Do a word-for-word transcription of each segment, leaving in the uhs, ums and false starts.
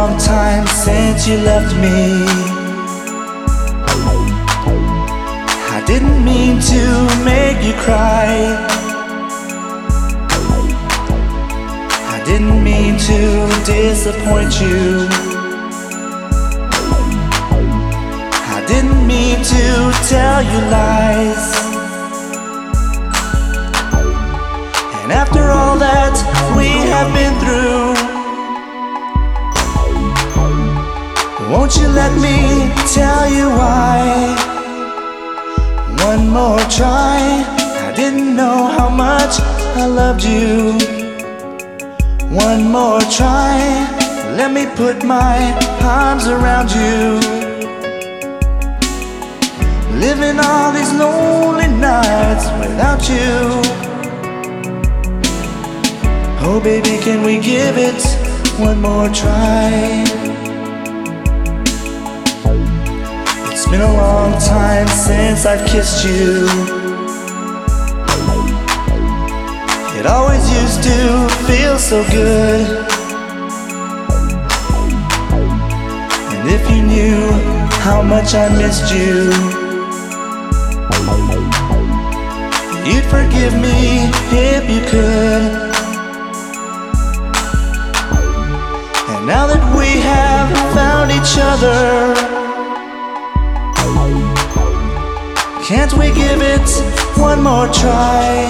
long time since you left me. I didn't mean to make you cry. I didn't mean to disappoint you. I didn't mean to tell you lies. And after all that we have been through, won't you let me tell you why? One more try. I didn't know how much I loved you. One more try. Let me put my arms around you. Living all these lonely nights without you. Oh baby, can we give it one more try? It's been a long time since I've kissed you. It always used to feel so good. And if you knew how much I missed you, you'd forgive me if you could. And now that we have found each other, can't we give it one more try?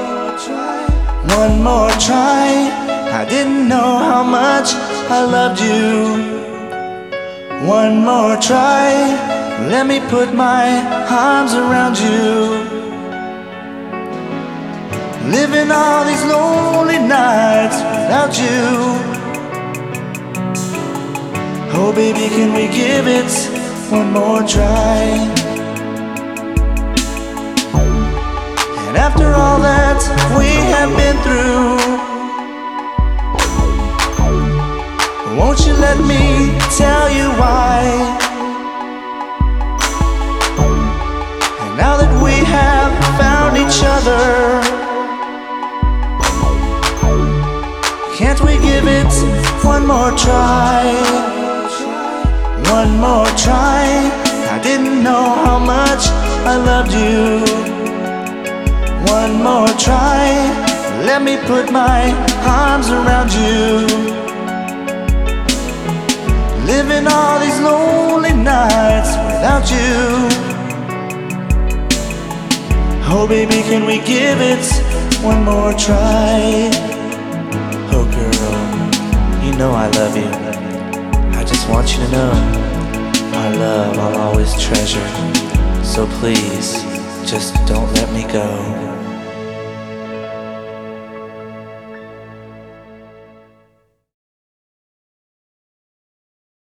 One more try. I didn't know how much I loved you. One more try. Let me put my arms around you. Living all these lonely nights without you. Oh baby, can we give it one more try? And after all that we have been through, won't you let me tell you why? And now that we have found each other, can't we give it one more try? One more try. I didn't know how much I loved you. One more try. Let me put my arms around you. Living all these lonely nights without you. Oh baby, can we give it one more try? Oh girl, you know I love you. I just want you to know our love I'll always treasure. So please, just don't let me go.